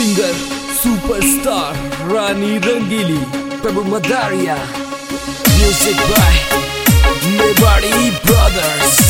Singer superstar Rani Rangili Prabhu Madariya music by Mewari brothers.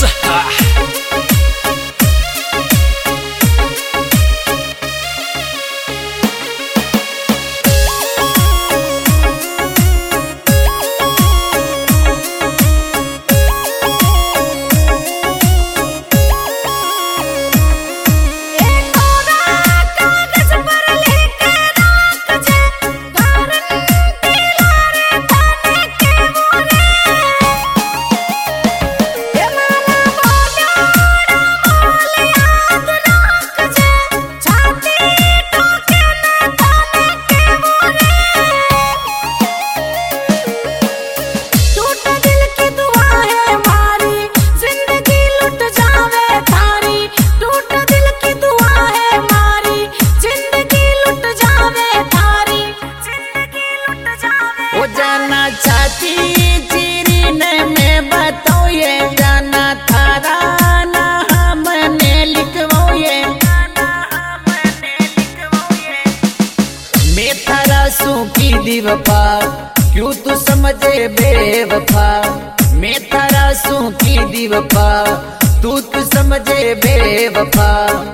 चाची चिरी ने मैं बताओ ये गाना थारा ना हमने लिखवाओ ये मैं थारा सूखी दीवफा क्यों तू समझे बेवफा। मैं थारा सूखी दीवफा तू समझे बेवफा।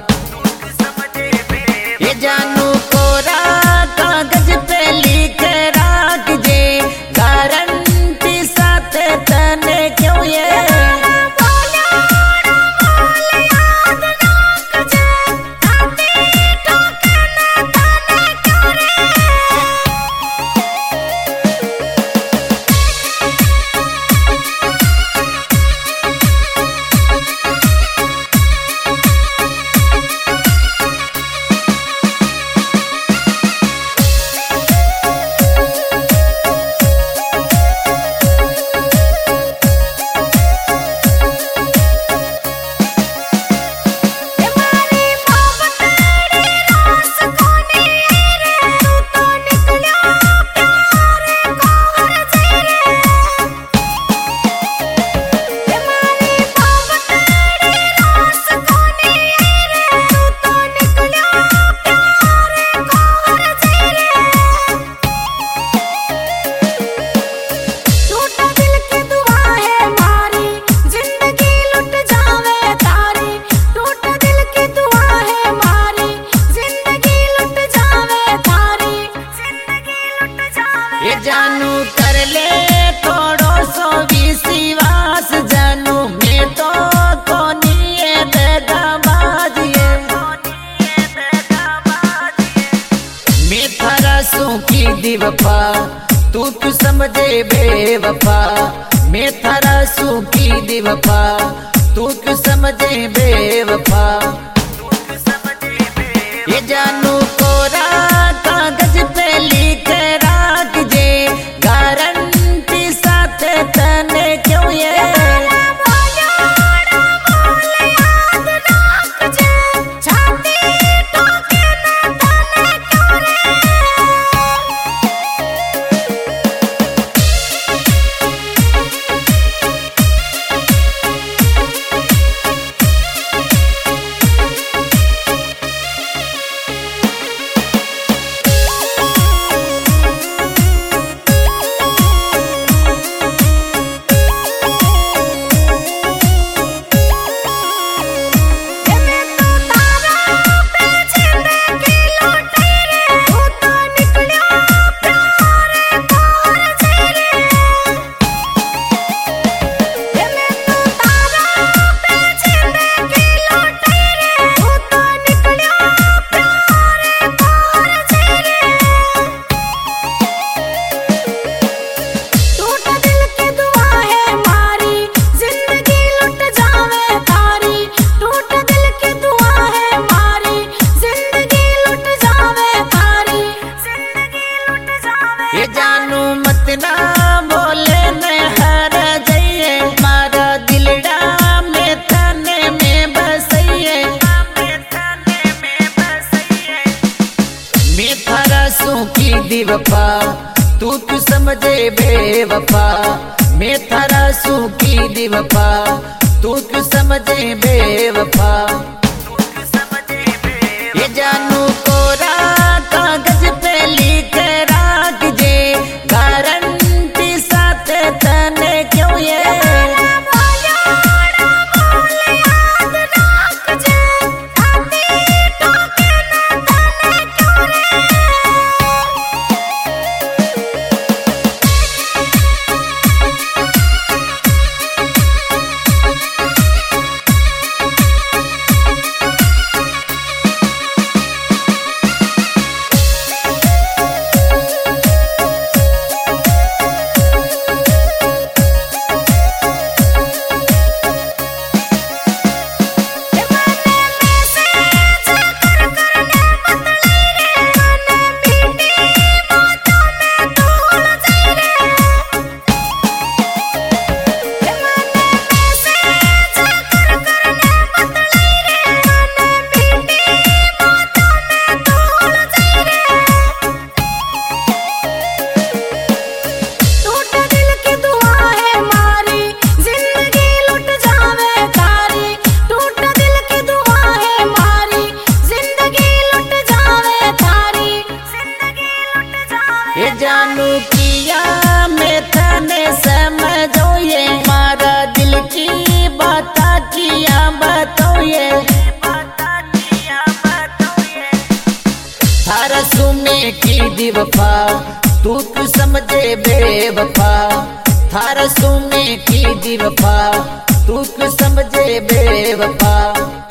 ये जानू कोरा कागज पे लिख राख जे गारंटी साथ तने क्यों ये जानू कर ले थोड़ो सो विश्वास जानू मैं तो कोनी दगाबाजिए मैं थारा सूखी दीवफा तू समझे बेवफा। मैं थारा सूखी दीवफा तू समझे बेवफा। ये जानू कोरा कागज पे लिख राख जे गारंटी साथ तने क्यों ये जानू मत ना बोले न हर जाइए मारा दिलड़ा में थाने में बसइए। मैं थारा सूखी दीवफा तू समझे बेवफा। मैं थारा सूखी दीवफा तू समझे बेवफा। ये जानू कोरा में की दिवफा तू क्यों समझे बेवफा थारा सू में की दिवफा तू क्यों समझे बेवफा।